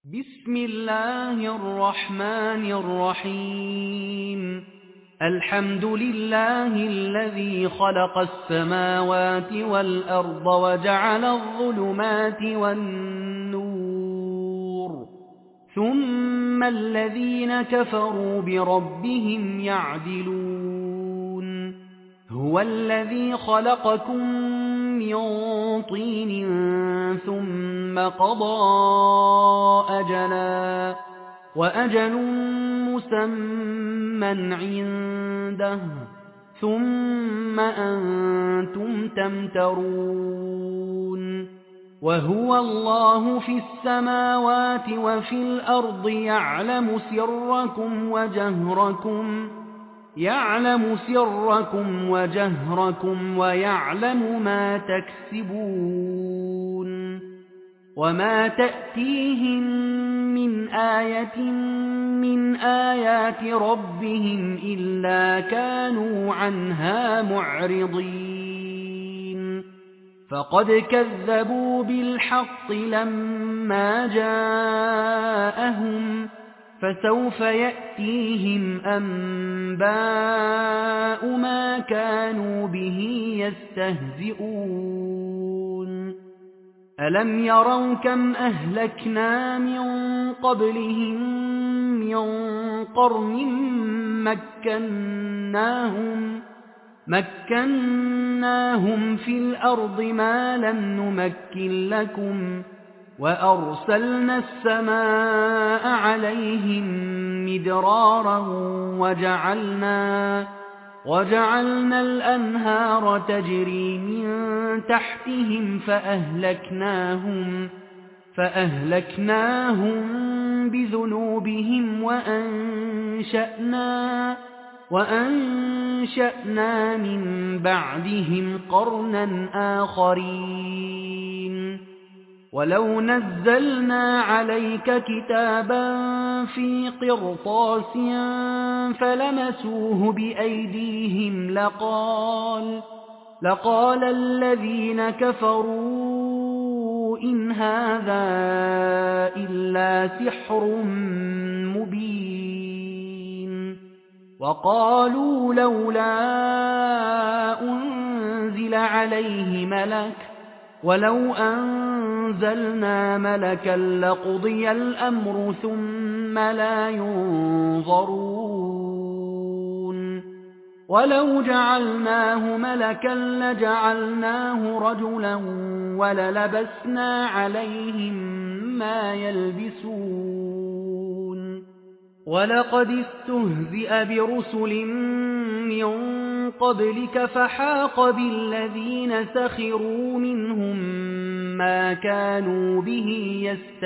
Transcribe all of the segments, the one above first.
بسم الله الرحمن الرحيم. الحمد لله الذي خلق السماوات والأرض وجعل الظلمات والنور ثم الذين كفروا بربهم يعدلون. هو الذي خلقكم من طين ثم قضى أجلا وأجل مسمى عنده ثم أنتم تمترون. وهو الله في السماوات وفي الأرض يعلم سركم وجهركم ويعلم ما تكسبون. وما تأتيهم من آية من آيات ربهم إلا كانوا عنها معرضين. فقد كذبوا بالحق لما جاءهم فسوف يأتيهم أنباء ما كانوا به يستهزئون. ألم يروا كم أهلكنا من قبلهم من قرن مكناهم في الأرض ما لم نمكن لكم وأرسلنا السماء عليهم مدرارا وجعلنا الأنهار تجري من تحتهم فأهلكناهم بذنوبهم وأنشأنا من بعدهم قرنا آخرين. ولو نزلنا عليك كتابا في قرطاس فلمسوه بأيديهم لقال الذين كفروا إن هذا إلا سحر مبين. وقالوا لولا أنزل عليه ملك ولو أنزلنا ملكا لقضي الأمر ثم لا ينظرون. ولو جعلناه ملكا لجعلناه رجلا وللبسنا عليهم ما يلبسون. ولقد استهزئ برسل من قبلك فحاق بالذين سخروا منهم ما كانوا به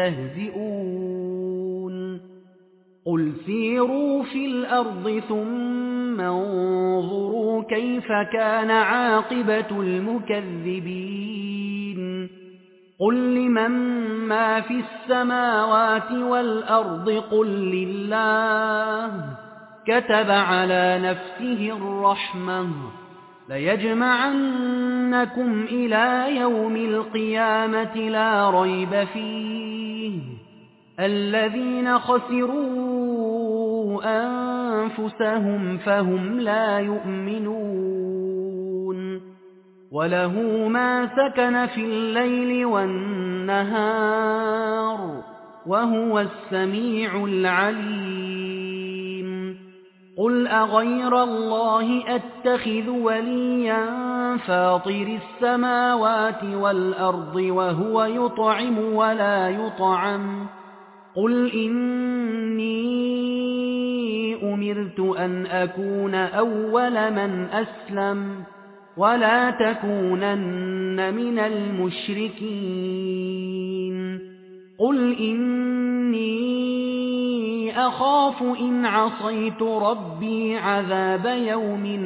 يستهزئون. قل سيروا في الأرض ثم انظروا كيف كان عاقبة المكذبين. قل لمن ما في السماوات والأرض قل لله كتب على نفسه الرحمة ليجمعنكم إلى يوم القيامة لا ريب فيه. الذين خسروا أنفسهم فهم لا يؤمنون. وله ما سكن في الليل والنهار وهو السميع العليم. قل أغير الله أتخذ وليا فاطر السماوات والأرض وهو يطعم ولا يطعم. قل إني أمرت أن أكون أول من أسلم ولا تكونن من المشركين. قل إني أخاف إن عصيت ربي عذاب يوم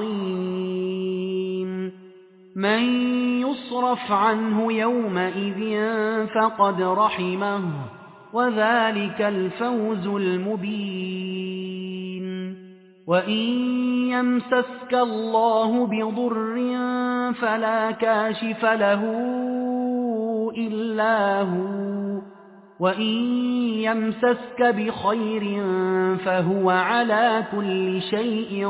عظيم. من يصرف عنه يومئذ فقد رحمه وذلك الفوز المبين. وإن يمسسك الله بضر فلا كاشف له إلا هو وإن يمسسك بخير فهو على كل شيء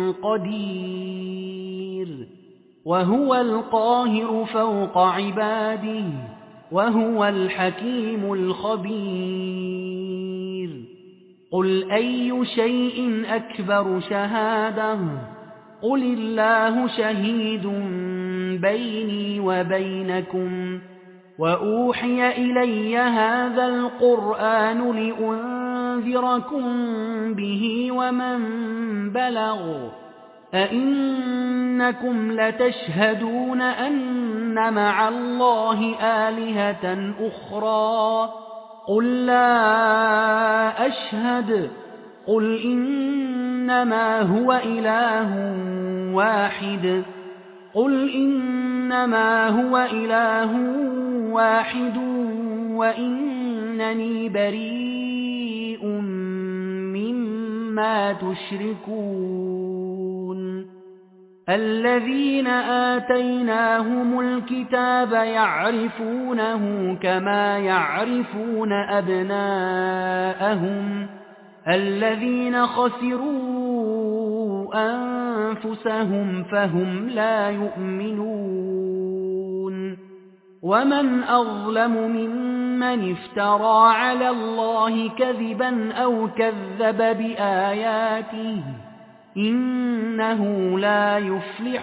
قدير وهو القاهر فوق عباده وهو الحكيم الخبير قل أي شيء أكبر شهادة قل الله شهيد بيني وبينكم وأوحي إلي هذا القرآن لأنذركم به ومن بلغ أئنكم لتشهدون أن مع الله آلهة أخرى قل لا أشهد قل إنما هو إله واحد قل إنما هو إله واحد وإنني بريء مما تشركون الذين آتيناهم الكتاب يعرفونه كما يعرفون أبناءهم الذين خسروا أنفسهم فهم لا يؤمنون ومن أظلم ممن افترى على الله كذبا أو كذب بآياته إنه لا يفلح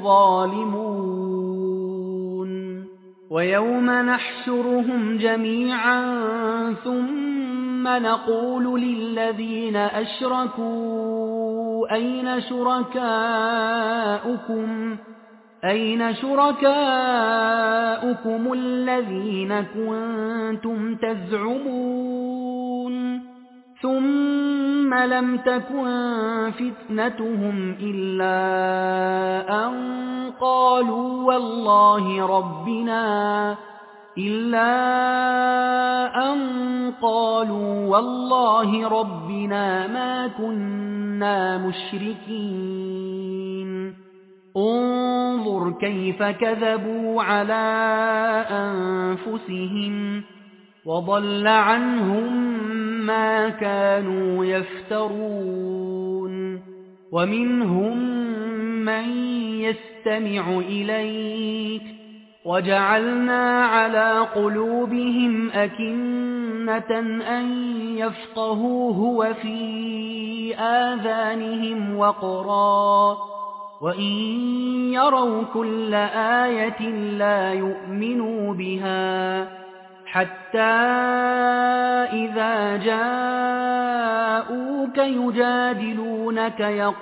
الظالمون ويوم نحشرهم جميعا ثم نقول للذين أشركوا أين شركاؤكم الذين كنتم تزعمون ثم لم تكن فتنتهم إلا أن قالوا والله ربنا ما كنا مشركين انظر كيف كذبوا على أنفسهم وضل عنهم ما كانوا يفترون ومنهم من يستمع إليك وجعلنا على قلوبهم أكنة أن يفقهوه وفي آذانهم وقرا وإن يروا كل آية لا يؤمنوا بها حتى إذا جاءوك يجادلونك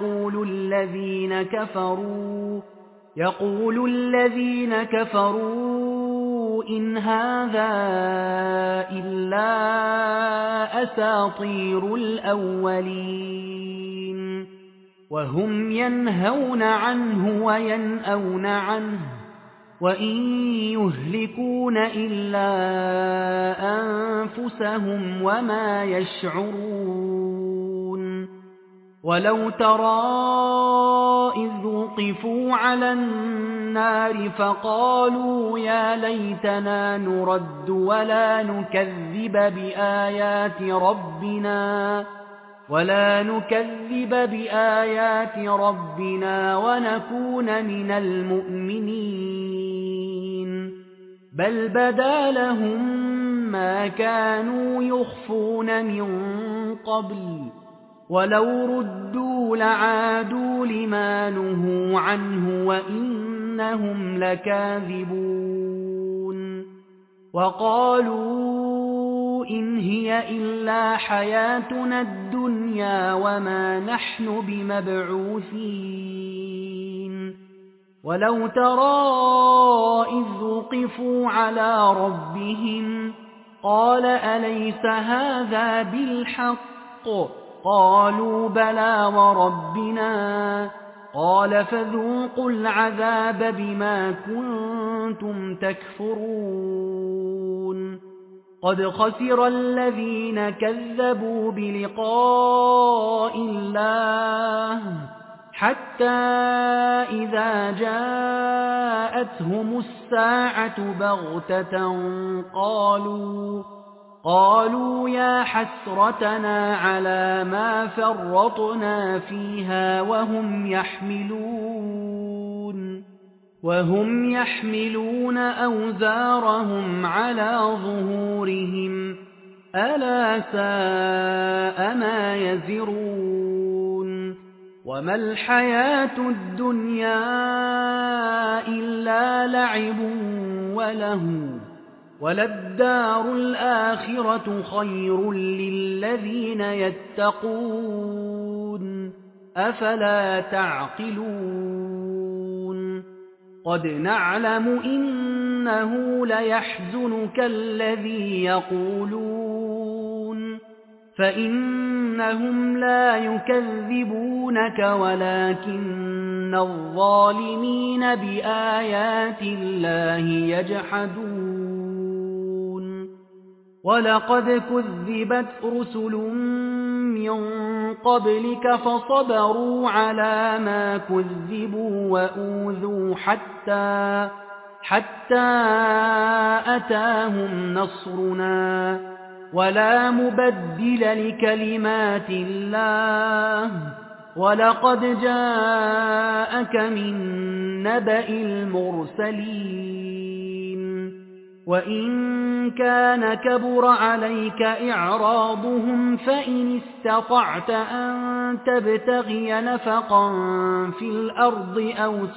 يقول الذين كفروا إن هذا إلا أساطير الأولين وهم ينهون عنه وينأون عنه وإن يهلكون إلا أنفسهم وما يشعرون ولو ترى إذ وقفوا على النار فقالوا يا ليتنا نرد ولا نكذب بآيات ربنا ونكون من المؤمنين بل بدا لهم ما كانوا يخفون من قبل ولو ردوا لعادوا لما نهوا عنه وإنهم لكاذبون وقالوا إن هي إلا حياتنا الدنيا وما نحن بمبعوثين ولو ترى إذ وقفوا على ربهم قال أليس هذا بالحق قالوا بلى وربنا قال فذوقوا العذاب بما كنتم تكفرون قد خسر الذين كذبوا بلقاء الله حتى إذا جاءتهم الساعة بغتة قالوا يا حسرتنا على ما فرطنا فيها وهم يحملون أوزارهم على ظهورهم ألا ساء ما يزرون وما الحياة الدنيا إلا لعب ولهو وللدار الآخرة خير للذين يتقون أفلا تعقلون قد نعلم إنه ليحزنك الذي يقولون فإنهم لا يكذبونك ولكن الظالمين بآيات الله يجحدون ولقد كذبت رسل من قبلك فصبروا على ما كذبوا وأوذوا حتى أتاهم نصرنا ولا مبدل لكلمات الله ولقد جاءك من نبأ المرسلين وإن كان كبر عليك إعراضهم فإن استطعت أن تبتغي نفقا في الأرض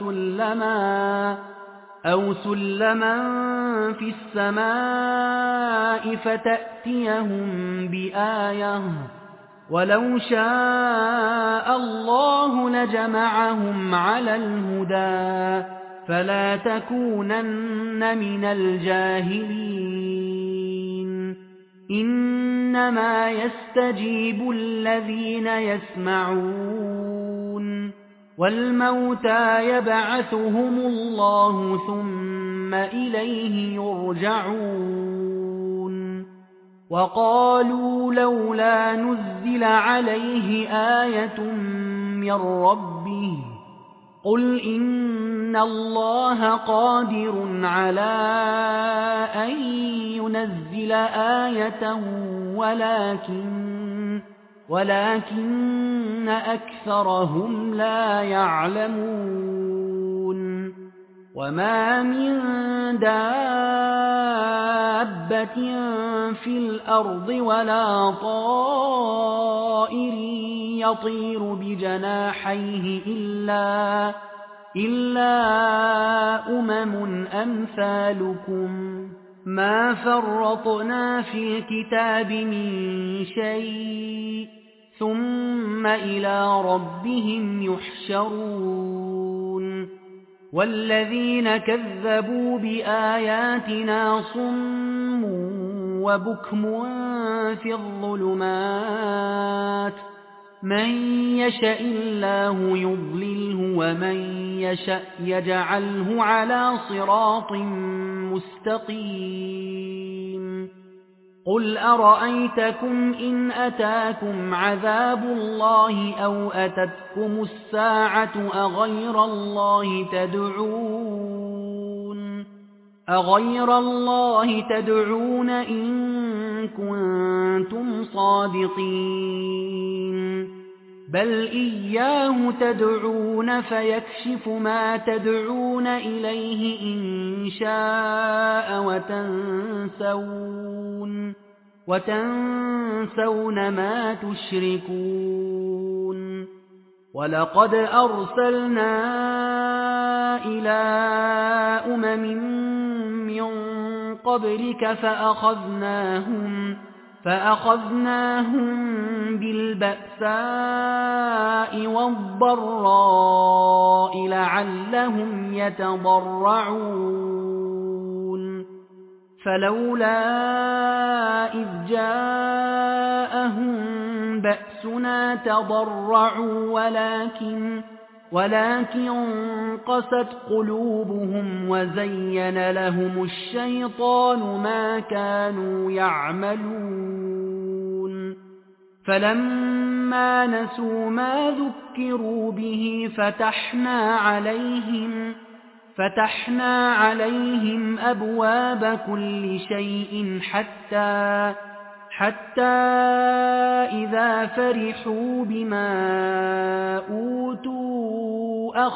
أو سلما في السماء فتأتيهم بآية ولو شاء الله لجمعهم على الهدى فلا تكونن من الجاهلين إنما يستجيب الذين يسمعون والموتى يبعثهم الله ثم إليه يرجعون وقالوا لولا نزل عليه آية من ربه قل إن الله قادر على أن ينزل آية ولكن أكثرهم لا يعلمون وما من دابة في الأرض ولا طائر يطير بجناحيه إلا أمم أمثالكم ما فرطنا في الكتاب من شيء ثم إلى ربهم يحشرون والذين كذبوا بآياتنا صم وبكم في الظلمات من يشاء الله يضلله ومن يشاء يجعله على صراط مستقيم قل أرأيتكم إن أتاكم عذاب الله أو أتتكم الساعة أغير الله تدعون إن كنتم صادقين بل إياه تدعون فيكشف ما تدعون إليه إن شاء وتنسون ما تشركون ولقد أرسلنا إلى أمم من قبلك فأخذناهم بالبأساء والضراء لعلهم يتضرعون فلولا إذ جاءهم بأسنا تضرعوا ولكن قست قلوبهم وزين لهم الشيطان ما كانوا يعملون فلما نسوا ما ذكروا به فتحنا عليهم أبواب كل شيء حتى إذا فرحوا بما أوتوا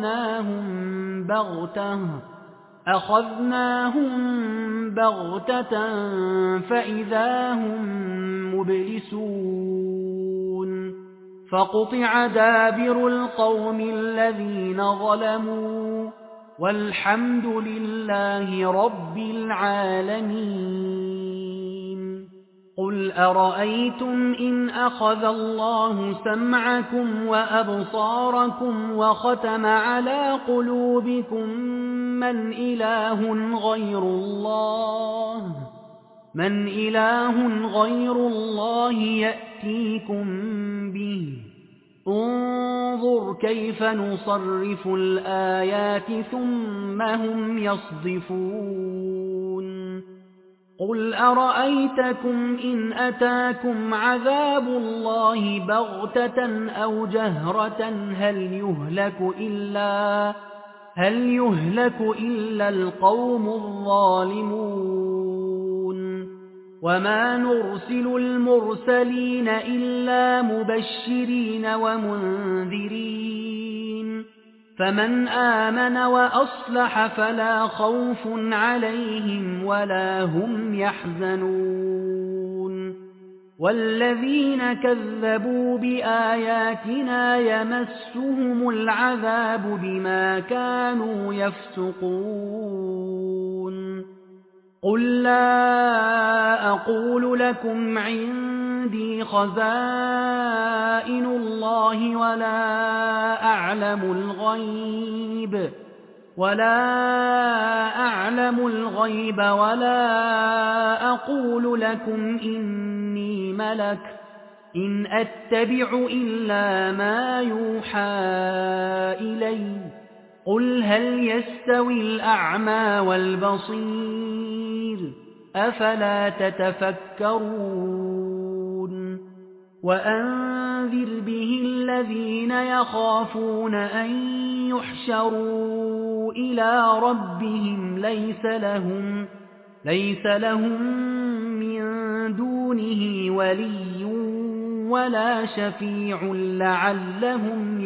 أخذناهم بغتة فإذا هم مبلسون فقطع دابر القوم الذين ظلموا والحمد لله رب العالمين. قل أرأيتم إن أخذ الله سمعكم وأبصاركم وختم على قلوبكم من إله غير الله يأتيكم به انظر كيف نصرف الآيات ثم هم يصدفون. قل أرأيتكم إن أتاكم عذاب الله بغتة أو جهرة هل يهلك إلا القوم الظالمون. وما نرسل المرسلين إلا مبشرين ومنذرين فمن آمن وأصلح فلا خوف عليهم ولا هم يحزنون. والذين كذبوا بآياتنا يمسهم العذاب بما كانوا يفسقون. قل لا أقول لكم عندي خزائن الله ولا أعلم الغيب ولا أقول لكم إني ملك إن أتبع إلا ما يوحى إلي. قل هل يستوي الأعمى والبصير أفلا تتفكرون. وأنذر به الذين يخافون أن يحشروا إلى ربهم ليس لهم من دونه ولي ولا شفيع لعلهم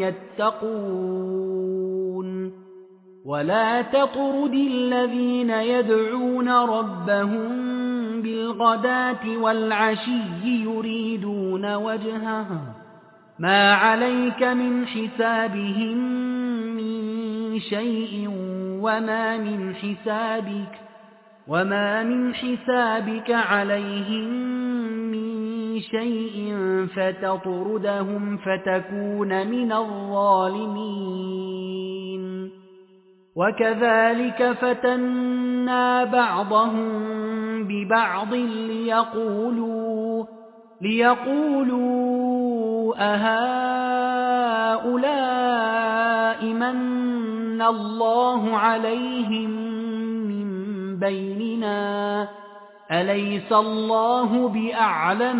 يتقون. ولا تطرد الذين يدعون ربهم بالغداة والعشي يريدون وجهه ما عليك من حسابهم من شيء وما من حسابك عليهم من شيء فتطردهم فتكون من الظالمين. وكذلك فتنا بعضهم ببعض ليقولوا أهؤلاء من الله عليهم من بيننا أليس الله بأعلم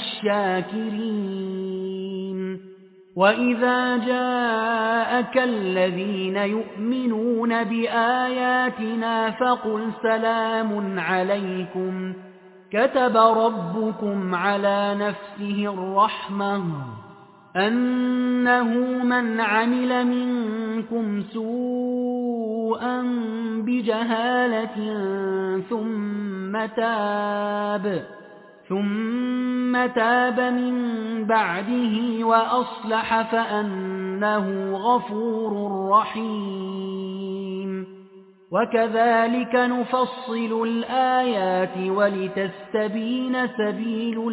بالشاكرين. وإذا جاءك الذين يؤمنون بآياتنا فقل سلام عليكم كتب ربكم على نفسه الرحمة أنه من عمل منكم سوءا بجهالة ثم تاب من بعده وأصلح فأنه غفور رحيم. وكذلك نفصل الآيات ولتستبين سبيل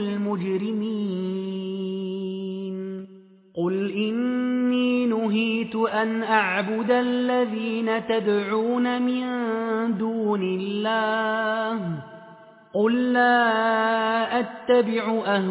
المجرمين. قل إني نهيت أن أعبد الذين تدعون من دون الله قل لا أتبع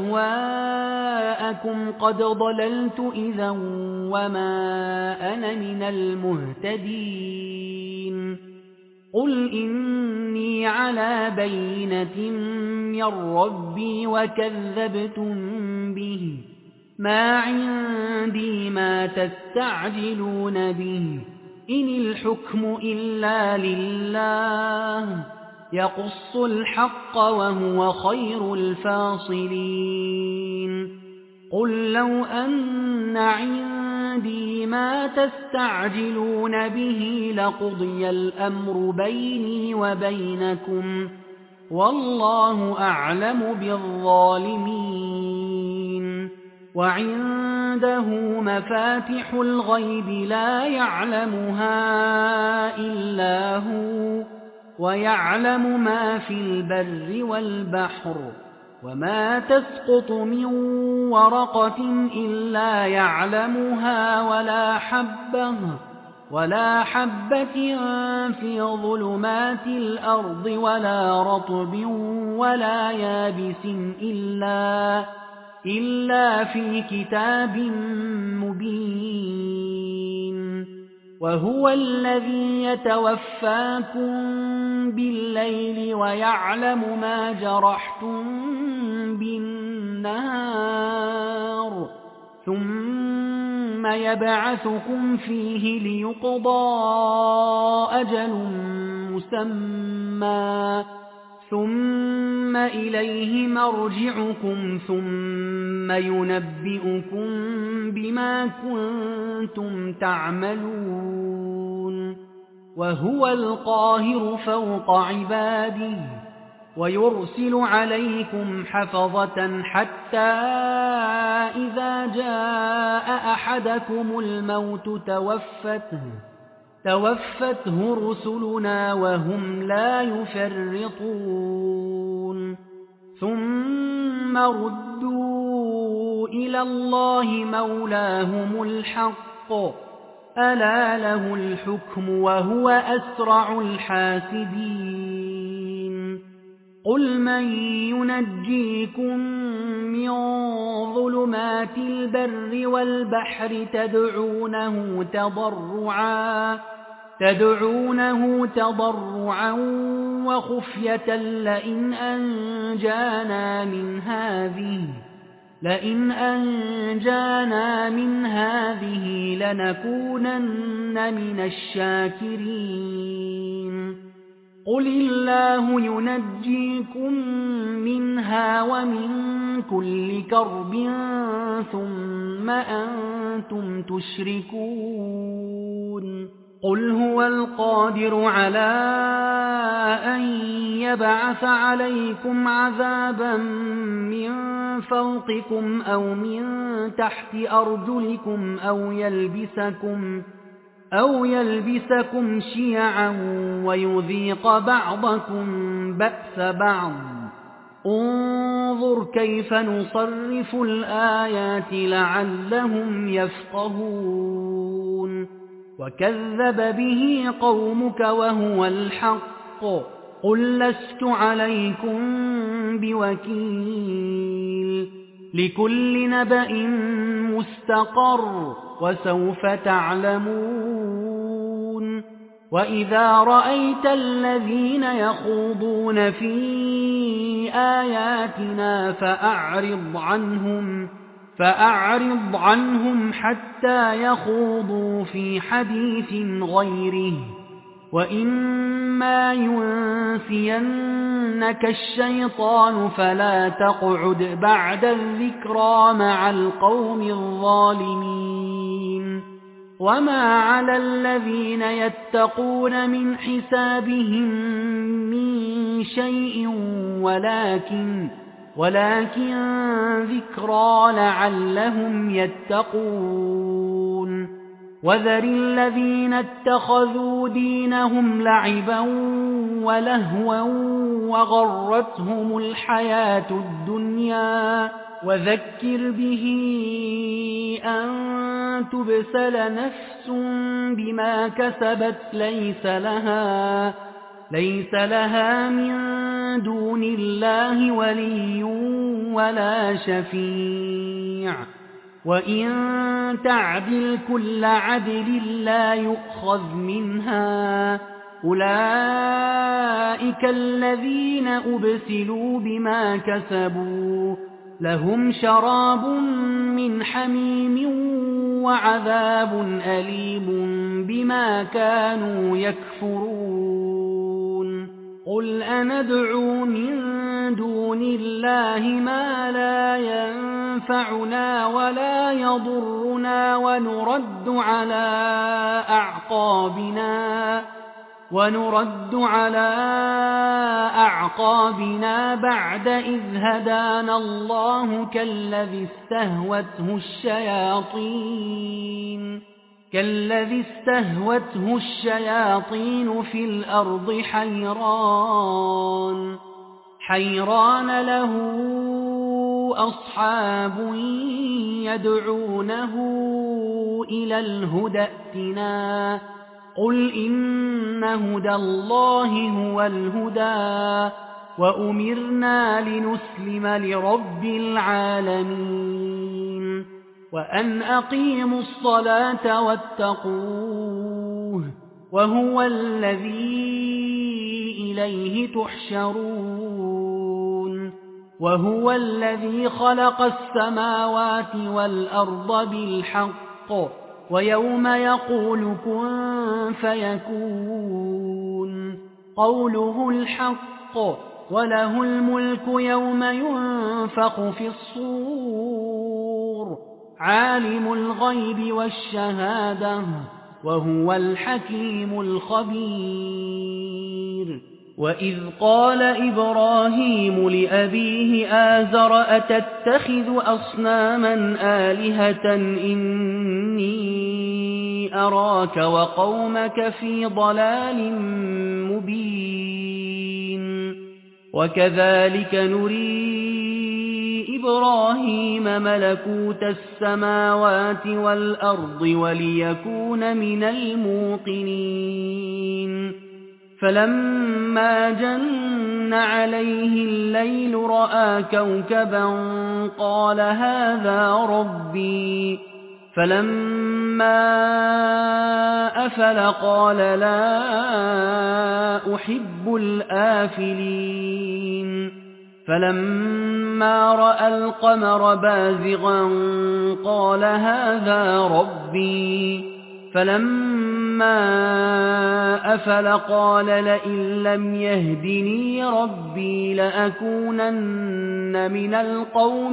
أهواءكم قد ضللت إذا وما أنا من المهتدين. قل إني على بينة من ربي وكذبتم به ما عندي ما تستعجلون به إن الحكم إلا لله يقص الحق وهو خير الفاصلين قل لو أن عندي ما تستعجلون به لقضي الأمر بيني وبينكم والله أعلم بالظالمين وعنده مفاتح الغيب لا يعلمها إلا هو ويعلم ما في البر والبحر وما تسقط من ورقة إلا يعلمها ولا حبة في ظلمات الأرض ولا رطب ولا يابس إلا في كتاب مبين وهو الذي يتوفاكم بالليل ويعلم ما جرحتم بالنهار ثم يبعثكم فيه ليقضى أجل مسمى ثم إليه مرجعكم ثم ينبئكم بما كنتم تعملون وهو القاهر فوق عباده ويرسل عليكم حفظة حتى إذا جاء أحدكم الموت توفته رسلنا وهم لا يفرطون ثم ردوا إلى الله مولاهم الحق ألا له الحكم وهو أسرع الحاسبين قل من ينجيكم من ظلمات البر والبحر تدعونه تضرعا وخفية لئن أنجانا من هذه لنكونن من الشاكرين قل الله ينجيكم منها ومن كل كرب ثم أنتم تشركون قل هو القادر على أن يبعث عليكم عذابا من فوقكم أو من تحت أرجلكم أو يلبسكم شيعا ويذيق بعضكم بأس بعض انظر كيف نصرف الآيات لعلهم يفقهون وكذب به قومك وهو الحق قل لست عليكم بوكيل لكل نبأ مستقر وسوف تعلمون وإذا رأيت الذين يخوضون في آياتنا فأعرض عنهم حتى يخوضوا في حديث غيره وإما ينسينك الشيطان فلا تقعد بعد الذكرى مع القوم الظالمين وما على الذين يتقون من حسابهم من شيء ولكن ذكرى لعلهم يتقون وذر الذين اتخذوا دينهم لعبا ولهوا وغرتهم الحياة الدنيا وذكر به أن تبسل نفس بما كسبت ليس لها من دون الله ولي ولا شفيع وإن تعدل كل عدل لا يؤخذ منها أولئك الذين أبسلوا بما كسبوا لهم شراب من حميم وعذاب أليم بما كانوا يكفرون قُلْ أَنَدْعُو مِن دُونِ اللَّهِ مَا لَا يَنفَعُنَا وَلَا يَضُرُّنَا ونُرَدُّ عَلَى أَعْقَابِنَا بَعْدَ إِذْ هَدَانَا اللَّهُ كَالَّذِي اسْتَهْوَتْهُ الشَّيَاطِينُ فِي الْأَرْضِ حَيْرَانَ لَهُ أَصْحَابٌ يَدْعُونَهُ إِلَى الْهُدَى ائْتِنَا قُلْ إِنَّ هُدَى اللَّهِ هُوَ الْهُدَى وَأُمِرْنَا لِنُسْلِمَ لِرَبِّ الْعَالَمِينَ وَأَنْ أَقِيمُوا الصَّلَاةَ وَاتَّقُوهُ وَهُوَ الَّذِي إِلَيْهِ تُحْشَرُونَ وَهُوَ الَّذِي خَلَقَ السَّمَاوَاتِ وَالْأَرْضَ بِالْحَقِّ وَيَوْمَ يَقُولُ كُن فَيَكُونُ قَوْلُهُ الْحَقُّ وَلَهُ الْمُلْكُ يَوْمَ يُنفَخُ فِي الصُّورِ عَالِمُ الْغَيْبِ وَالشَّهَادَةِ وَهُوَ الْحَكِيمُ الْخَبِيرُ وَإِذْ قَالَ إِبْرَاهِيمُ لِأَبِيهِ آزَرَ أَتَتَّخِذُ أَصْنَامًا آلِهَةً إِنِّي أَرَاكَ وَقَوْمَكَ فِي ضَلَالٍ مُبِينٍ وَكَذَلِكَ نُرِي إِبْرَاهِيمَ مَلَكُوتَ السَّمَاوَاتِ وَالْأَرْضِ وَلِيَكُونَ مِنَ الْمُوقِنِينَ فَلَمَّا جَنَّ عَلَيْهِ اللَّيْلُ رَأَىٰ كَوْكَبًا قَالَ هَٰذَا رَبِّي فَلَمَّا أَفَلَ قَالَ لَا أُحِبُّ الْآفِلِينَ فَلَمَّا رَأَى الْقَمَرَ بَازِغًا قَالَ هَٰذَا رَبِّي فَلَمَّا أَفَلَ قَالَ لَئِن لَّمْ يَهْدِنِي رَبِّي لَأَكُونَنَّ مِنَ الْقَوْمِ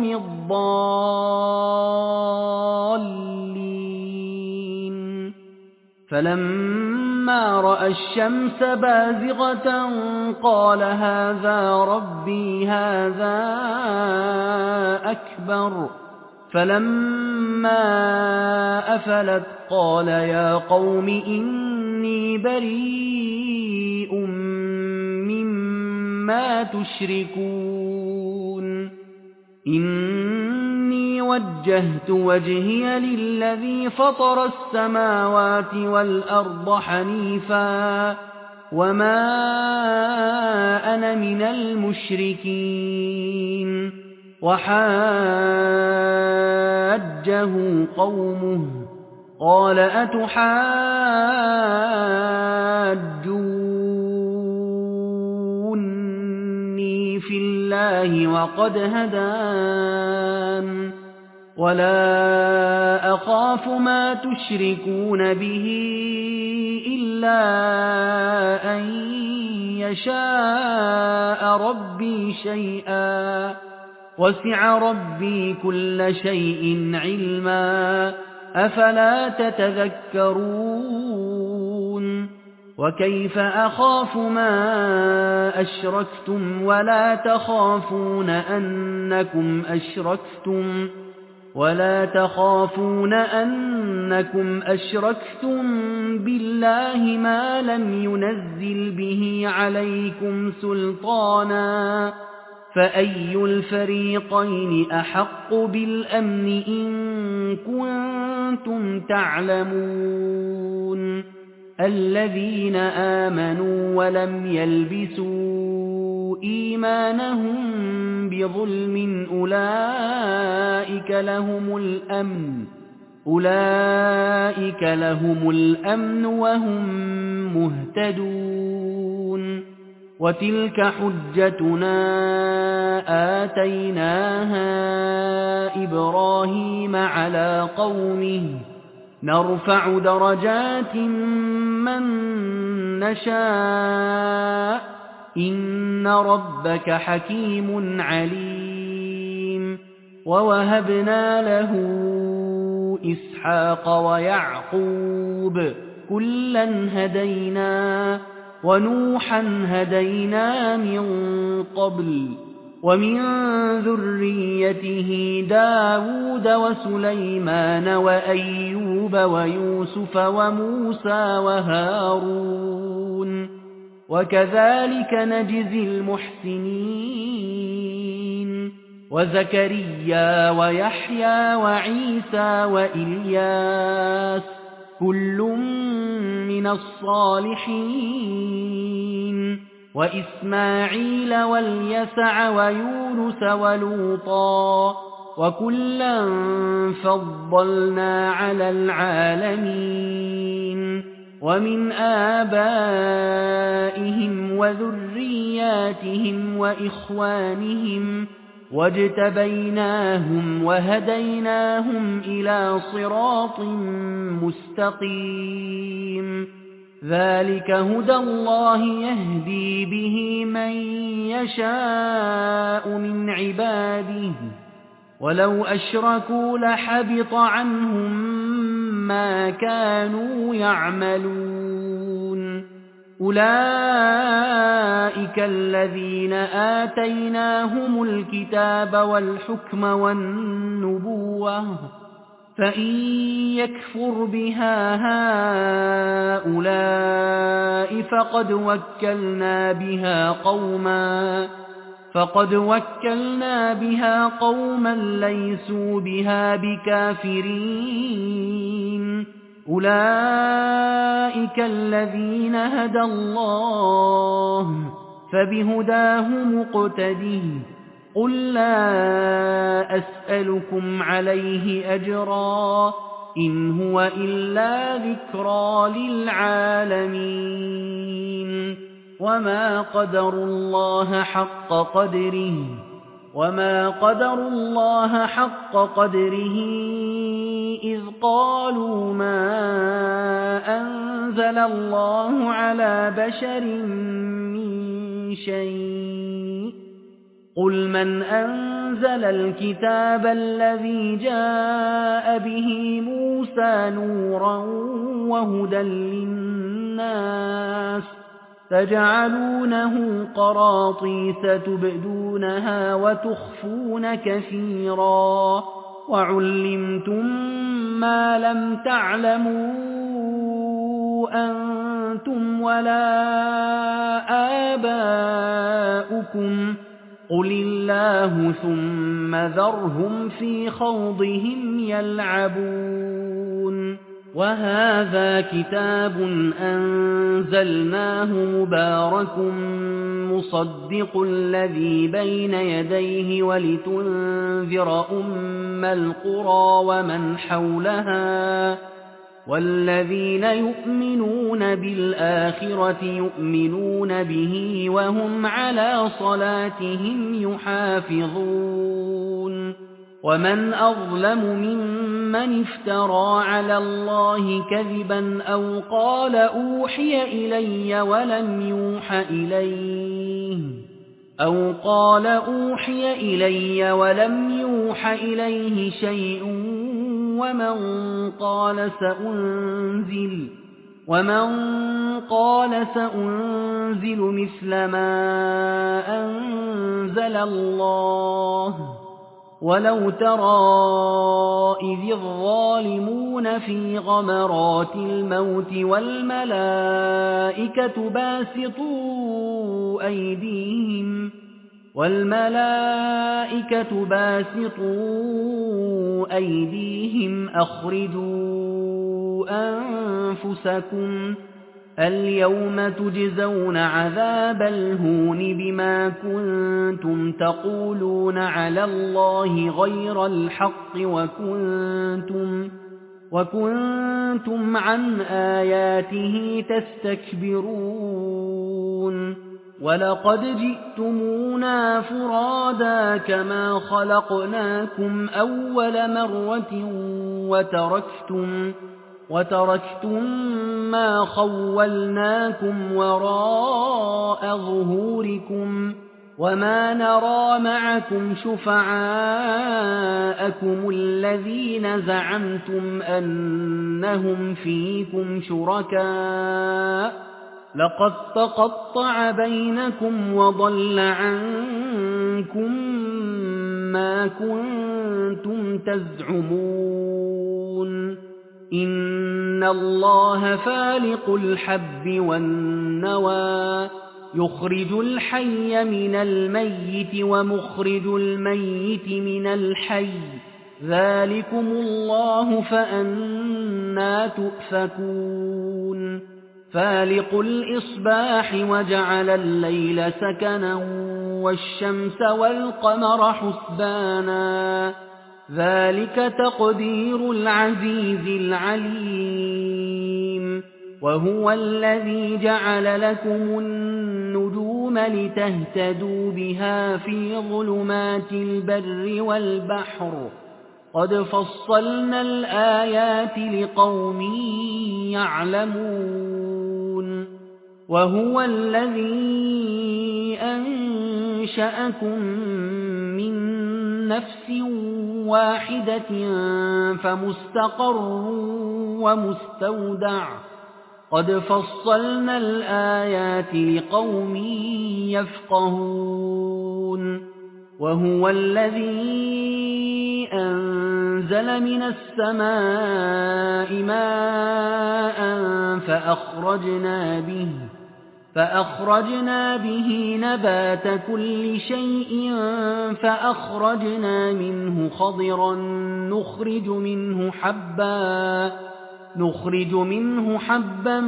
الضَّالِّينَ فَلَمَّا رَأَى الشَّمْسَ بَازِغَةً قَالَ هَٰذَا رَبِّي هَٰذَا أَكْبَرُ فَلَمَّا أَفَلَتْ قَالَ يَا قَوْمِ إِنِّي بَرِيءٌ مِّمَّا تُشْرِكُونَ إِنِّي وَجَّهْتُ وَجْهِيَ لِلَّذِي فَطَرَ السَّمَاوَاتِ وَالْأَرْضَ حَنِيفًا وَمَا أَنَا مِنَ الْمُشْرِكِينَ وَحَاجَّهُ قَوْمُهُ قَالَ أَتُحَاجُّونِّي فِي اللَّهِ وَقَدْ هَدَانِ وَلَا أَخَافُ مَا تُشْرِكُونَ بِهِ إِلَّا أَن يَشَاءَ رَبِّي شَيْئًا وَسِعَ رَبِّي كُلَّ شَيْءٍ عِلْمًا أَفَلَا تَتَذَكَّرُونَ وَكَيْفَ أَخَافُ مَا أَشْرَكْتُمْ وَلَا تَخَافُونَ أَنَّكُمْ أَشْرَكْتُمْ بِاللَّهِ مَا لَمْ يُنَزِّلْ بِهِ عَلَيْكُمْ سُلْطَانًا فَأَيُّ الْفَرِيقَيْنِ أَحَقُّ بِالْأَمْنِ إِن كُنتُمْ تَعْلَمُونَ الَّذِينَ آمَنُوا وَلَمْ يَلْبِسُوا إِيمَانَهُم بِظُلْمٍ أُولَئِكَ لَهُمُ الْأَمْنُ وَهُمْ مُهْتَدُونَ وَتِلْكَ حُجَّتُنَا آتَيْنَاهَا إِبْرَاهِيمَ عَلَى قَوْمِهِ نَرْفَعُ دَرَجَاتٍ مَّن نَّشَاءُ إن ربك حكيم عليم ووهبنا له إسحاق ويعقوب كلا هدينا ونوحا هدينا من قبل ومن ذريته داود وسليمان وأيوب ويوسف وموسى وهارون وكذلك نجزي المحسنين وزكريا ويحيى وعيسى وإلياس كل من الصالحين وإسماعيل واليسع ويونس ولوطا وكلا فضلنا على العالمين ومن آبائهم وذرياتهم وإخوانهم واجتبيناهم وهديناهم إلى صراط مستقيم ذلك هدى الله يهدي به من يشاء من عباده ولو أشركوا لحبط عنهم ما كانوا يعملون أولئك الذين آتيناهم الكتاب والحكم والنبوة فإن يكفر بها هؤلاء فقد وكلنا بها قوما ليسوا بها بكافرين أولئك الذين هدى الله فبهداه مقتده قل لا أسألكم عليه أجرا إن هو إلا ذكرى للعالمين وما قدروا الله حق قدره إذ قالوا ما أنزل الله على بشر من شيء قل من أنزل الكتاب الذي جاء به موسى نورا وهدى للناس تجعلونه قراطيس تبدونها وتخفون كثيرا وعلمتم ما لم تعلموا أنتم ولا آباؤكم قل الله ثم ذرهم في خوضهم يلعبون وهذا كتاب أنزلناه مبارك مصدق الذي بين يديه ولتنذر أم القرى ومن حولها والذين يؤمنون بالآخرة يؤمنون به وهم على صلاتهم يحافظون ومن أظلم ممن افترى على الله كذبا أو قال أوحي إلي ولم يوح إليه شيء ومن قال سأنزل مثل ما أنزل الله ولو ترى إذ الظالمون في غمرات الموت والملائكة باسطوا أيديهم أخرجوا أنفسكم اليوم تجزون عذاب الهون بما كنتم تقولون على الله غير الحق وكنتم عن آياته تستكبرون ولقد جئتمونا فرادا كما خلقناكم أول مرة وتركتم ما خولناكم وراء ظهوركم وما نرى معكم شفعاءكم الذين زعمتم أنهم فيكم شركاء لقد تقطع بينكم وضل عنكم ما كنتم تزعمون إن الله فالق الحب والنوى يخرج الحي من الميت ومخرج الميت من الحي ذلكم الله فأنى تؤفكون فالق الإصباح وجعل الليل سكنا والشمس والقمر حسبانا ذلك تقدير العزيز العليم وهو الذي جعل لكم النجوم لتهتدوا بها في ظلمات البر والبحر قد فصلنا الآيات لقوم يعلمون وهو الذي أنشأكم من نفس واحدة فمستقر ومستودع قد فصلنا الآيات لقوم يفقهون وهو الذي أنزل من السماء ماء فأخرجنا به نبات كل شيء فأخرجنا منه خضرا نخرج منه حبا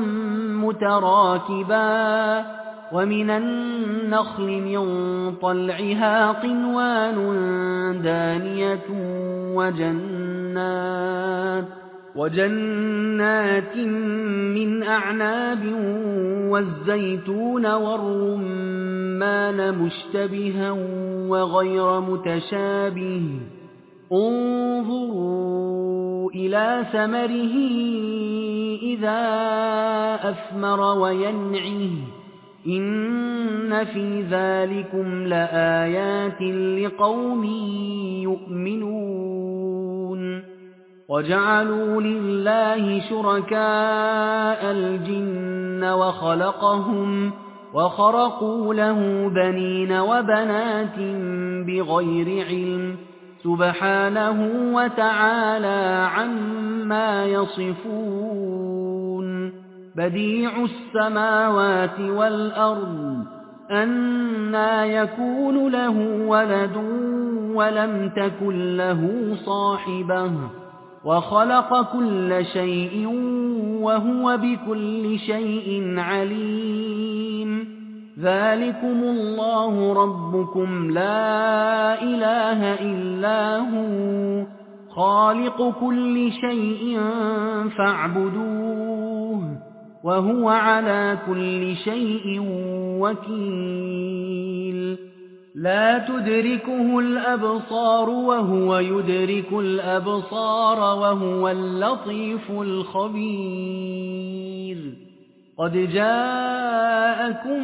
متراكبا ومن النخل من طلعها قنوان دانية وجنات من أعناب والزيتون والرمان مشتبها وغير متشابه انظروا إلى ثمره إذا أثمر وينعه إن في ذلكم لآيات لقوم يؤمنون وجعلوا لله شركاء الجن وخرقوا له بنين وبنات بغير علم سبحانه وتعالى عما يصفون بديع السماوات والأرض أنى يكون له ولد ولم تكن له صاحبة وخلق كل شيء وهو بكل شيء عليم ذلكم الله ربكم لا إله إلا هو خالق كل شيء فاعبدوه وهو على كل شيء وكيل لا تدركه الأبصار وهو يدرك الأبصار وهو اللطيف الخبير قد جاءكم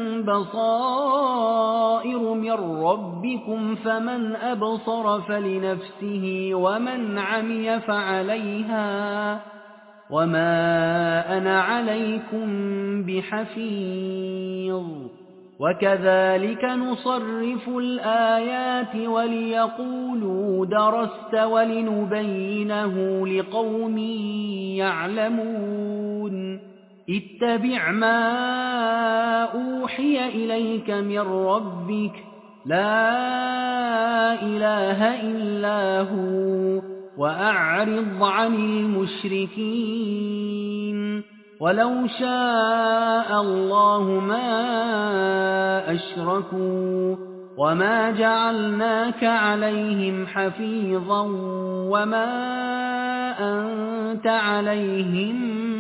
بصائر من ربكم فمن أبصر فلنفسه ومن عمي فعليها وما أنا عليكم بحفيظ وكذلك نصرف الآيات وليقولوا درست ولنبينه لقوم يعلمون اتبع ما أوحي إليك من ربك لا إله إلا هو وأعرض عن المشركين ولو شاء الله ما أشركوا وما جعلناك عليهم حفيظا وما أنت عليهم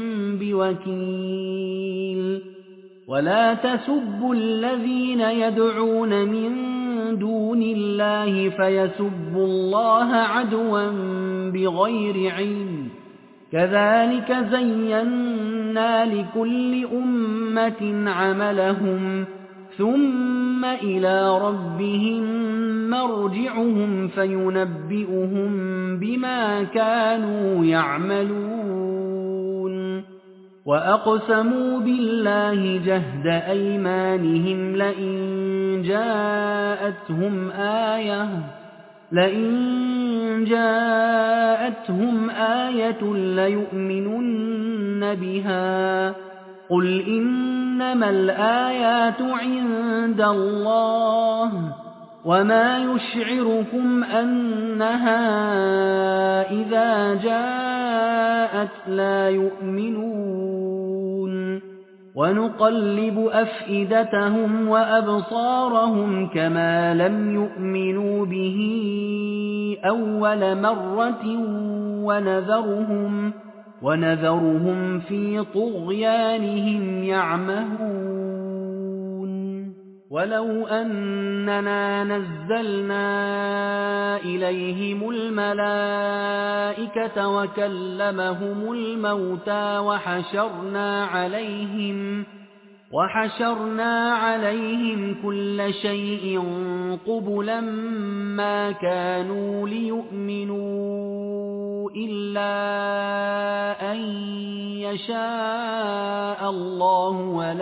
بوكيل ولا تسبوا الذين يدعون من دون الله فيسبوا الله عدوا بغير علم كذلك زينا لكل أمة عملهم ثم إلى ربهم مرجعهم فينبئهم بما كانوا يعملون وأقسموا بالله جهد أيمانهم لئن جاءتهم آية ليؤمنن بها قل إنما الآيات عند الله وما يشعركم أنها إذا جاءت لا يؤمنون ونقلب أفئدتهم وأبصارهم كما لم يؤمنوا به أول مرة ونذرهم في طغيانهم يعمهون ولو أننا نزلنا إليهم الملائكة وكلمهم الموتى وحشرنا عليهم كل شيء قبلا ما كانوا ليؤمنوا إلا أن يشاء الله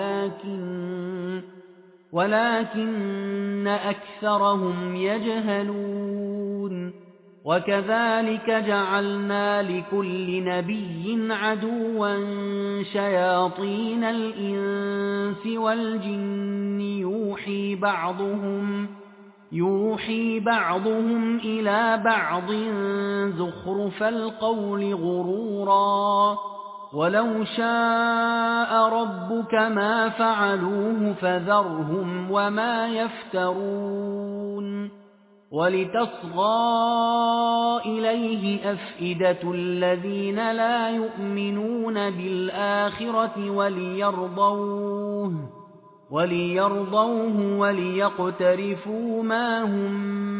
ولكن أكثرهم يجهلون وكذلك جعلنا لكل نبي عدوا شياطين الإنس والجن يوحي بعضهم إلى بعض زخرف القول غرورا ولو شاء ربك ما فعلوه فذرهم وما يفترون ولتصغى إليه أفئدة الذين لا يؤمنون بالآخرة وليرضوه وليقترفوا ما هم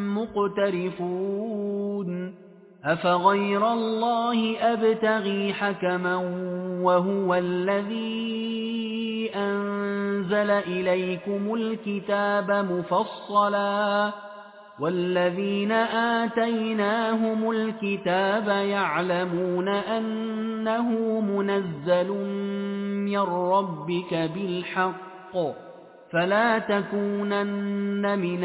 مقترفون أفغير الله أبتغي حكما وهو الذي أنزل إليكم الكتاب مفصلا والذين آتيناهم الكتاب يعلمون أنه منزل من ربك بالحق فلا تكونن من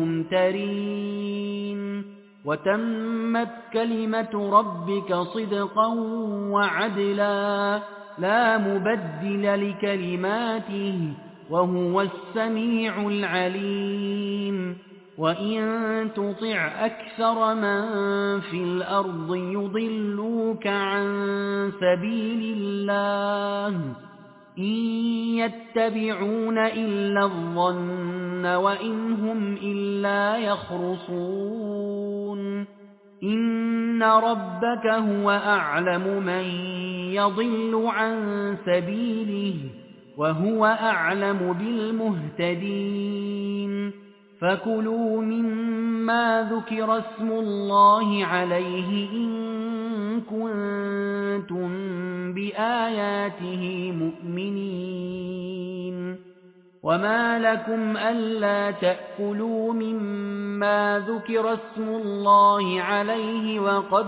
الممترين وتمت كلمة ربك صدقا وعدلا لا مبدل لكلماته وهو السميع العليم وإن تطع أكثر من في الأرض يضلوك عن سبيل الله إن يتبعون إلا الظن وإن هم إلا يخرصون إن ربك هو أعلم من يضل عن سبيله وهو أعلم بالمهتدين فكلوا مما ذكر اسم الله عليه إن كنتم بآياته مؤمنين وما لكم ألا تأكلوا مما ذكر اسم الله عليه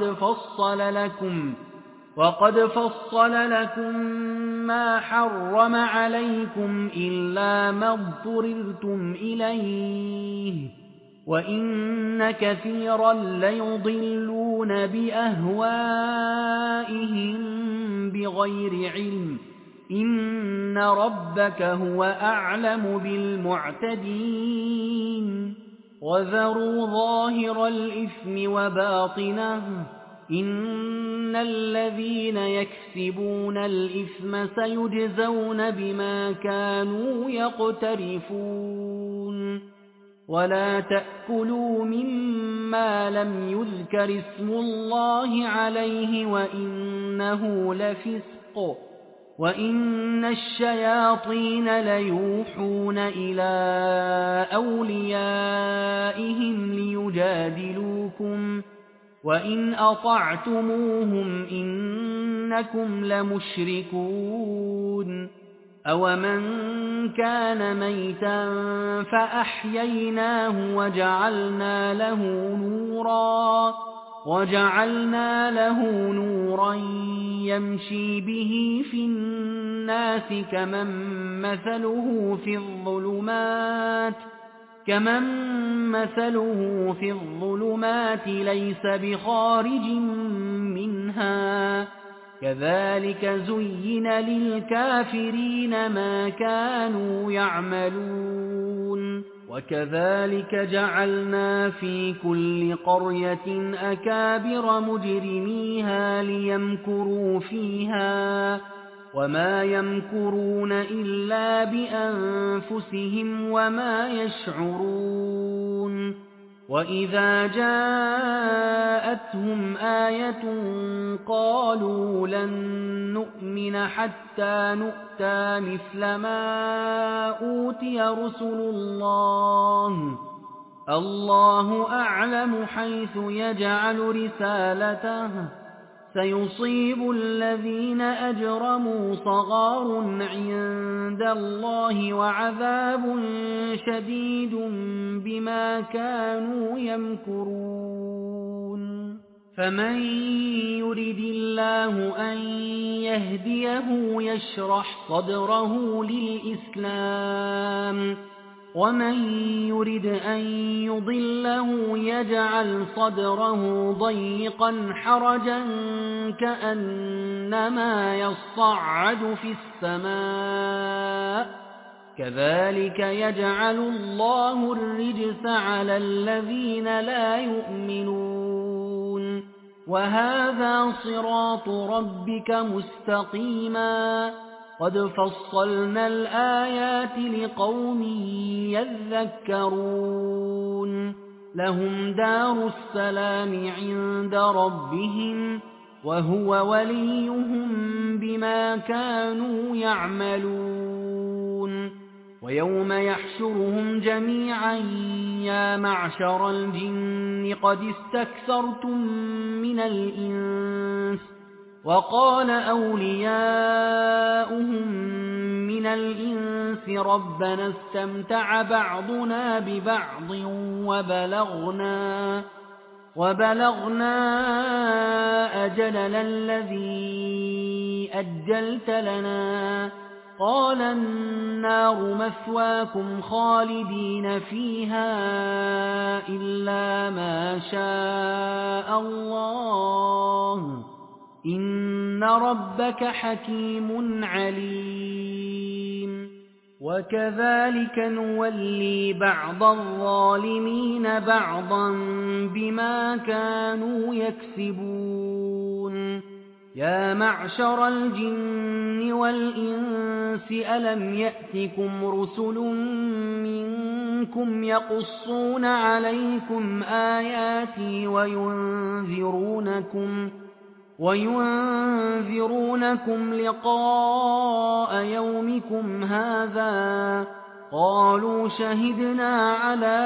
وقد فصل لكم ما حرم عليكم إلا ما اضطررتم إليه وإن كثيرا ليضلون بأهوائهم بغير علم إن ربك هو أعلم بالمعتدين وذروا ظاهر الإثم وباطنه إن الذين يكسبون الإثم سيجزون بما كانوا يقترفون ولا تأكلوا مما لم يذكر اسم الله عليه وإنه لفسق وإن الشياطين ليوحون إلى أوليائهم ليجادلوكم وإن أطعتموهم إنكم لمشركون أومن كان ميتا فأحييناه وجعلنا له نورا يمشي به في الناس كمن مثله في الظلمات ليس بخارج منها كذلك زين للكافرين ما كانوا يعملون وكذلك جعلنا في كل قرية أكابر مجرميها ليمكروا فيها وما يمكرون إلا بأنفسهم وما يشعرون وإذا جاءتهم آية قالوا لن نؤمن حتى نؤتى مثل ما أوتي رسل الله أعلم حيث يجعل رسالته سيصيب الذين أجرموا صغار عند الله وعذاب شديد بما كانوا يمكرون فمن يرد الله أن يهديه يشرح صدره للإسلام ومن يرد أن يضله يجعل صدره ضيقا حرجا كأنما يصعد في السماء كذلك يجعل الله الرجس على الذين لا يؤمنون وهذا صراط ربك مستقيما قد فصلنا الآيات لقوم يذكرون لهم دار السلام عند ربهم وهو وليهم بما كانوا يعملون ويوم يحشرهم جميعا يا معشر الجن قد استكثرتم من الإنس وقال أولياؤهم من الإنس ربنا استمتع بعضنا ببعض وبلغنا أجلنا الذي أجلت لنا قال النار مثواكم خالدين فيها إلا ما شاء الله إن ربك حكيم عليم وكذلك نولي بعض الظالمين بعضا بما كانوا يكسبون يا معشر الجن والإنس ألم يأتكم رسل منكم يقصون عليكم آياتي وينذرونكم لقاء يومكم هذا قالوا شهدنا على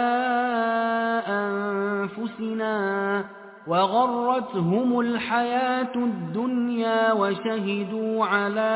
أنفسنا وغرتهم الحياة الدنيا وشهدوا على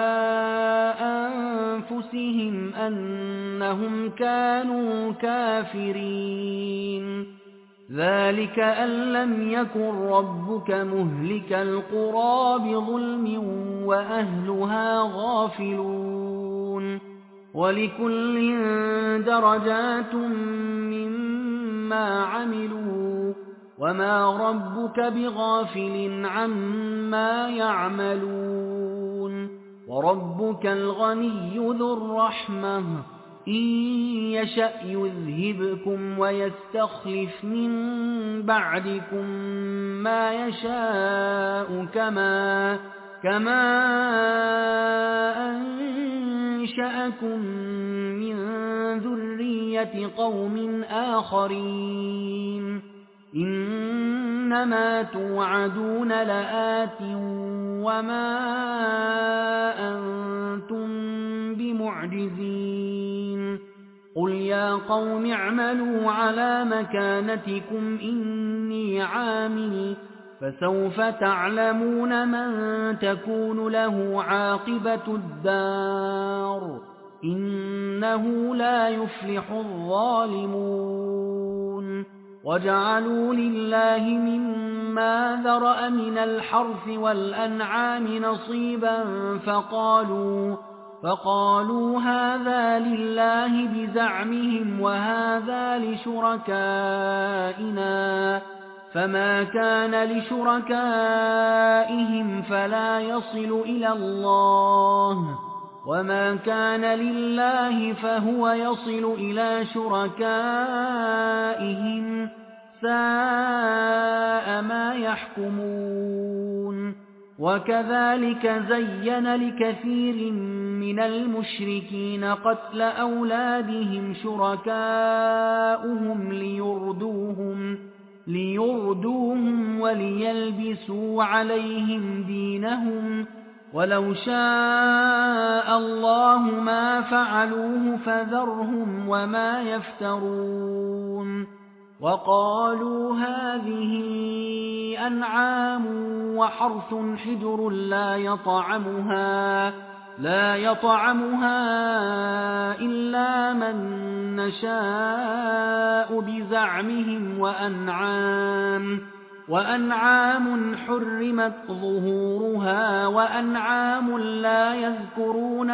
أنفسهم أنهم كانوا كافرين ذلك أن لم يكن ربك مهلك القرى بظلم وأهلها غافلون ولكل درجات مما عملوا وما ربك بغافل عما يعملون وربك الغني ذو الرحمة إن يشأ يذهبكم ويستخلف من بعدكم ما يشاء كما أنشأكم من ذرية قوم آخرين إنما توعدون لآت وما أنتم بمعجزين قل يا قوم اعملوا على مكانتكم إني عامل فسوف تعلمون من تكون له عاقبة الدار إنه لا يفلح الظالمون وجعلوا لله مما ذرأ من الحرث والأنعام نصيبا فقالوا هذا لله بزعمهم وهذا لشركائنا فما كان لشركائهم فلا يصل إلى الله وما كان لله فهو يصل إلى شركائهم ساء ما يحكمون وكذلك زين لكثير من المشركين قتل أولادهم شركاؤهم ليردوهم وليلبسوا عليهم دينهم ولو شاء الله ما فعلوه فذرهم وما يفترون وقالوا هذه أنعام وحرث حجر لا يطعمها إلا من نشاء بزعمهم وأنعام حرمت ظهورها وأنعام لا يذكرون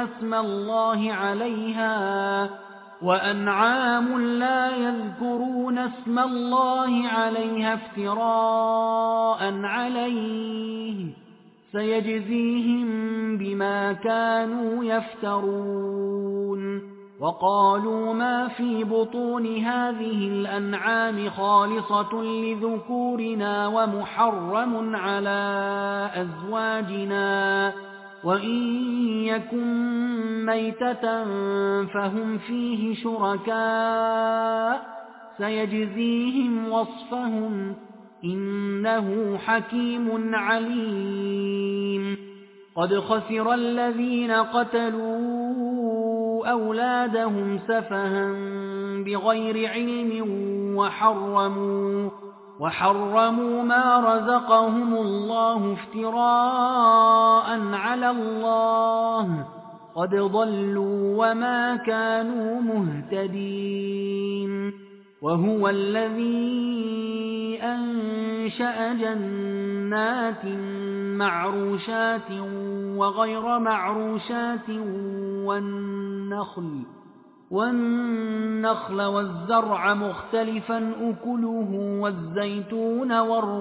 اسم الله عليها افتراء عليه سيجزيهم بما كانوا يفترون وقالوا ما في بطون هذه الأنعام خالصة لذكورنا ومحرم على أزواجنا وإن يكن ميتة فهم فيه شركاء سيجزيهم وصفهم إنه حكيم عليم قد خسر الذين قتلوا أولادهم سفها بغير علم وحرموا ما رزقهم الله افتراء على الله قد ضلوا وما كانوا مهتدين وهو الذي أنشأ جنات معروشات وغير معروشات والنخل والزرع مختلفا أكله والزيتون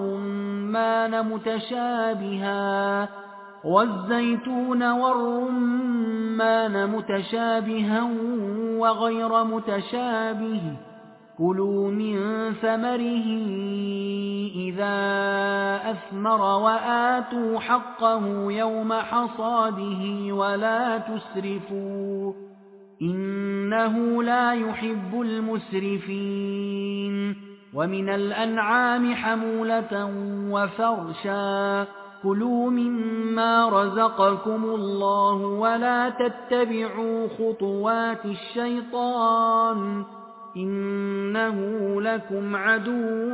والرمان متشابها وغير متشابه كلوا من ثمره إذا أثمر وآتوا حقه يوم حصاده ولا تسرفوا إنه لا يحب المسرفين ومن الأنعام حمولة وفرشا كلوا مما رزقكم الله ولا تتبعوا خطوات الشيطان إنه لكم عدو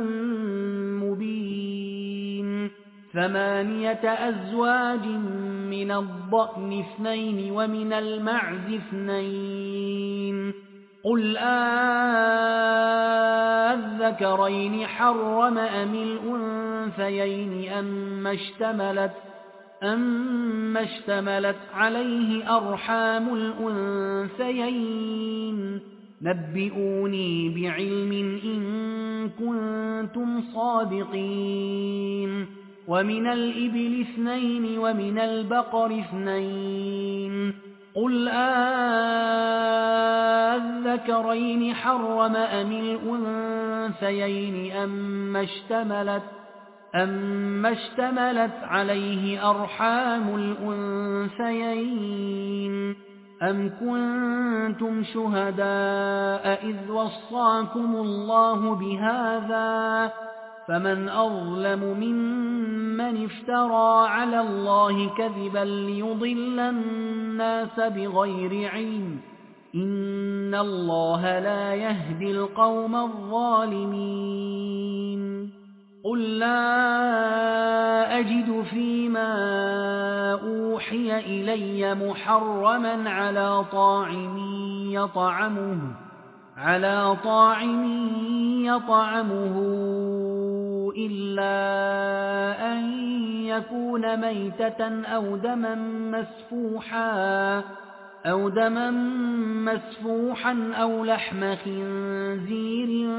مبين 8 أزواج من الضأن 2 ومن المعز 2 قل أذكرين حرم أم الأنثيين أما اشتملت عليه أرحام الأنثيين نبئوني بعلم إن كنتم صادقين ومن الإبل 2 ومن البقر 2 قل أذكرين حرم أم الأنثيين أما اشتملت عليه أرحام الأنثيين أم كنتم شهداء إذ وصاكم الله بهذا فمن أظلم ممن افترى على الله كذبا ليضل الناس بغير علم إن الله لا يهدي القوم الظالمين قل لا أجد فيما أوحي إلي محرما على طاعم يطعمه إلا أن يكون ميتة أو دما مسفوحا أو لحم خنزير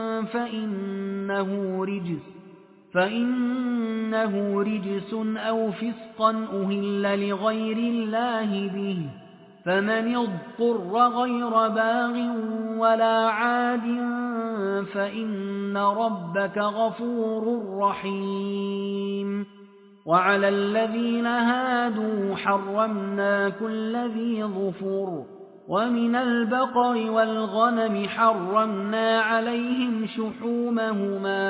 فإنه رجس أو فسقا أهل لغير الله به، فمن اضطر غير باغ ولا عاد فإن ربك غفور رحيم. وعلى الذين هادوا حرمنا كل ذي ظفر، ومن البقر والغنم حرمنا عليهم شحومهما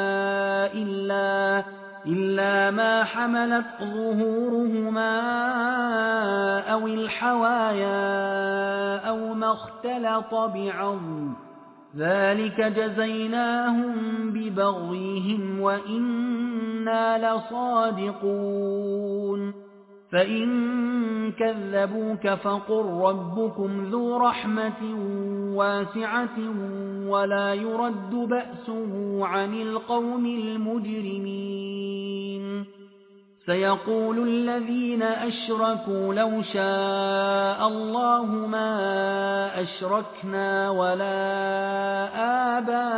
إلا ما حملت ظهورهما أو الحوايا أو ما اختلط بعظم، ذلك جزيناهم ببغيهم وإنا لصادقون. فإن كذبوك فقل ربكم ذو رحمة واسعة ولا يرد بأسه عن القوم المجرمين. سيقول الذين أشركوا لو شاء الله ما أشركنا ولا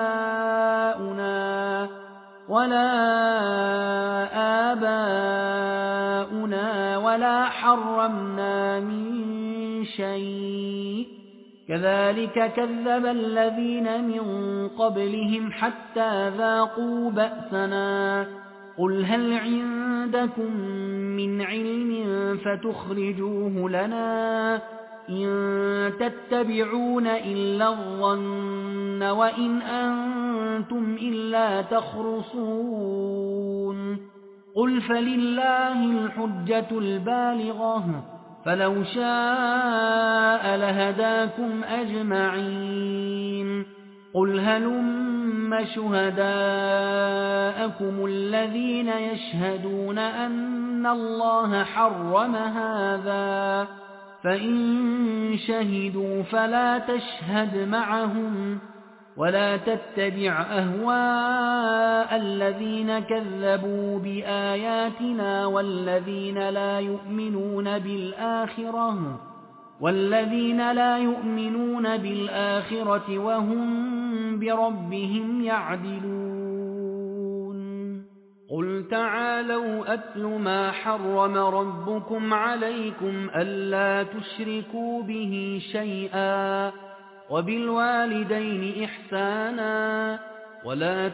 آباؤنا ولا حرمنا من شيء، كذلك كذب الذين من قبلهم حتى ذاقوا بأسنا. قل هل عندكم من علم فتخرجوه لنا؟ إن تتبعون إلا الظن وإن أنتم إلا تخرصون. قل فلله الحجة البالغة، فلو شاء لهداكم أجمعين. قل هلم شهداءكم الذين يشهدون أن الله حرم هذا، فإن شهدوا فلا تشهد معهم ولا تتبع أهواء الذين كذبوا بآياتنا والذين لا يؤمنون بالآخرة وهم بربهم يعدلون. قل تعالوا أتل ما حرم ربكم عليكم ألا تشركوا به شيئا وبالوالدين إحسانا ولا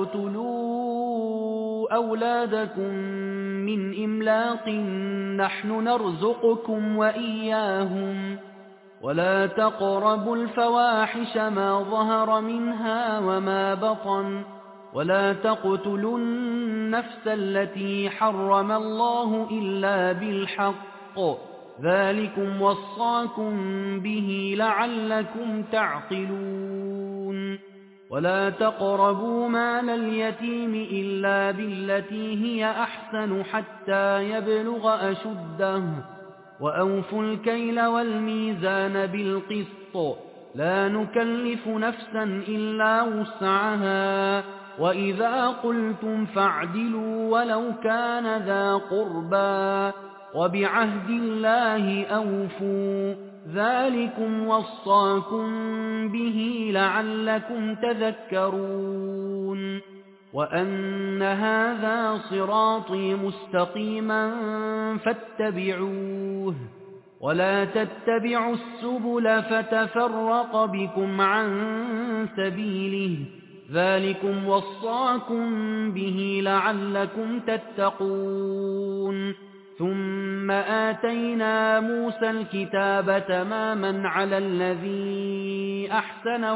تقتلوا أولادكم من إملاق نحن نرزقكم وإياهم ولا تقربوا الفواحش ما ظهر منها وما بطن ولا تقتلوا النفس التي حرم الله إلا بالحق، ذلكم وصاكم به لعلكم تعقلون. ولا تقربوا مال اليتيم إلا بالتي هي أحسن حتى يبلغ أشده، وأوفوا الكيل والميزان بالقسط، لا نكلف نفسا إلا وسعها، وإذا قلتم فاعدلوا ولو كان ذا قربى، وبعهد الله أوفوا، ذلكم وصاكم به لعلكم تذكرون. وأن هذا صراطي مستقيما فاتبعوه ولا تتبعوا السبل فتفرق بكم عن سبيله، ذلكم وصاكم به لعلكم تتقون. ثم آتينا موسى الكتاب تماما على الذي أحسن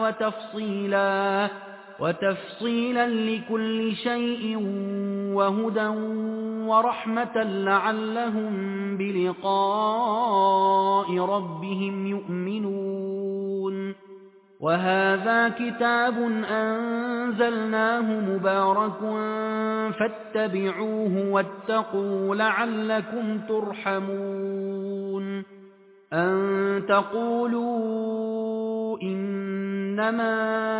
وتفصيلا لكل شيء وهدى ورحمة لعلهم بلقاء ربهم يؤمنون. وهذا كتاب أنزلناه مبارك فاتبعوه واتقوا لعلكم ترحمون أن تقولوا إنما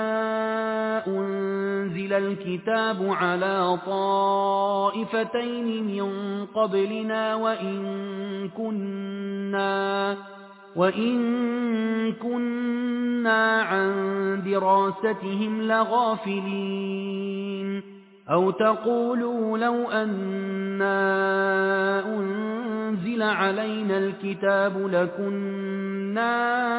أنزل الكتاب على طائفتين من قبلنا وإن كنا عن دراستهم لغافلين أو تقولوا لو أنا أنزل علينا الكتاب لكنا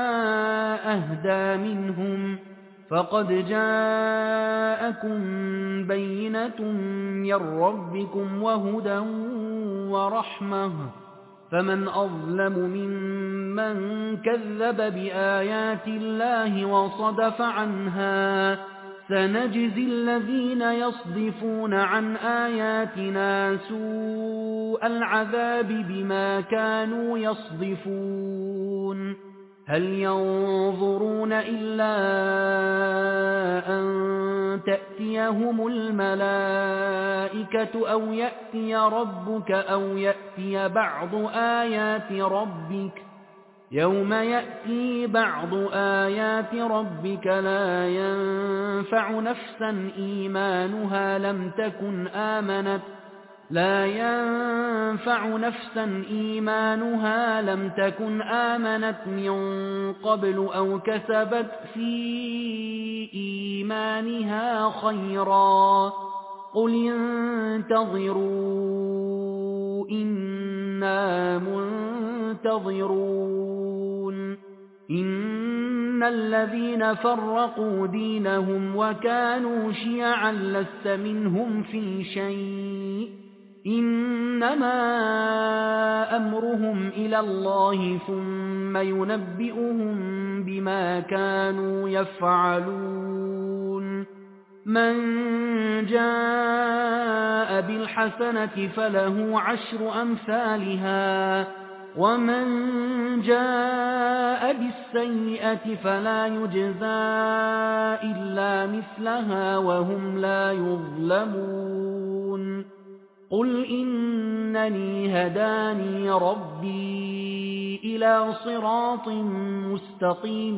أهدى منهم فقد جاءكم بينة من ربكم وهدى ورحمة فمن أظلم ممن كذب بآيات الله وصدف عنها سنجزي الذين يصدفون عن آياتنا سوء العذاب بما كانوا يصدفون هل ينظرون إلا أن تأتيهم الملائكة أو يأتي ربك أو يأتي بعض آيات ربك يوم يأتي بعض آيات ربك لا ينفع نفسا إيمانها لم تكن آمنت من قبل أو كسبت في إيمانها خيرا قل انتظروا إنا منتظرون إن الذين فرقوا دينهم وكانوا شيعا لست منهم في شيء إنما أمرهم إلى الله ثم ينبئهم بما كانوا يفعلون من جاء بالحسنة فله 10 أمثالها ومن جاء بالسيئة فلا يجزى إلا مثلها وهم لا يظلمون قل إنني هداني ربي إلى صراط مستقيم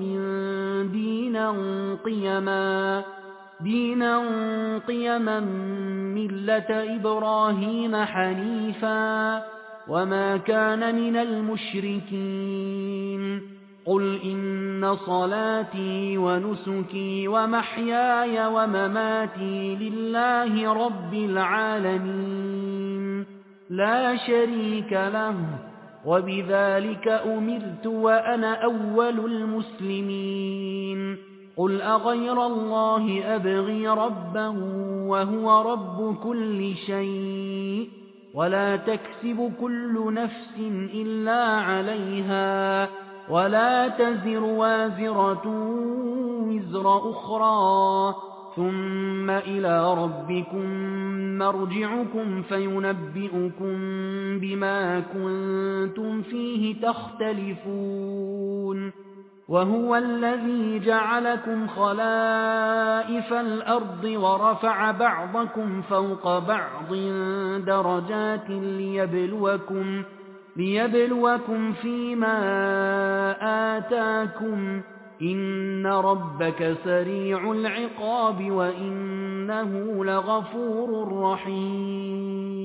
دينا قيما ملة إبراهيم حنيفا وما كان من المشركين قل إن صلاتي ونسكي ومحياي ومماتي لله رب العالمين لا شريك له وبذلك أمرت وأنا أول المسلمين قل أغير الله أبغي ربا وهو رب كل شيء ولا تكسب كل نفس إلا عليها ولا تزر وازرة وزر أخرى ثم إلى ربكم مرجعكم فينبئكم بما كنتم فيه تختلفون وهو الذي جعلكم خلائف الأرض ورفع بعضكم فوق بعض درجات ليبلوكم فيما آتاكم إن ربك سريع العقاب وإنه لغفور رحيم